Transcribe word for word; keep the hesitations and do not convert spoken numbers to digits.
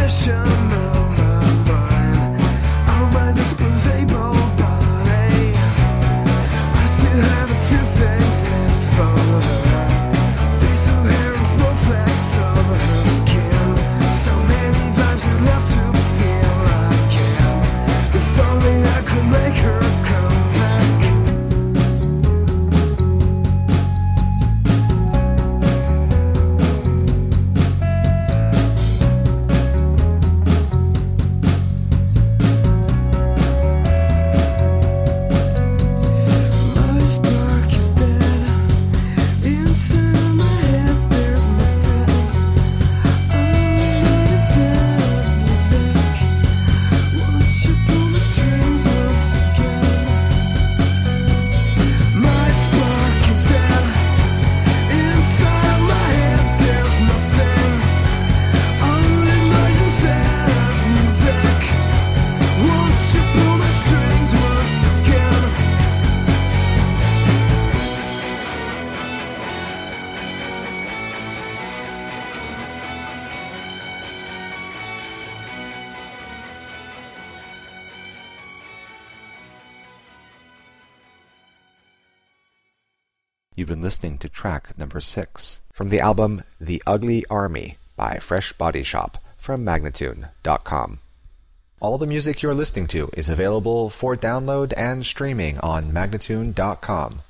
You've been listening to track number six from the album The Ugly Army by Fresh Body Shop from Magnatune dot com. All the music you're listening to is available for download and streaming on Magnatune dot com.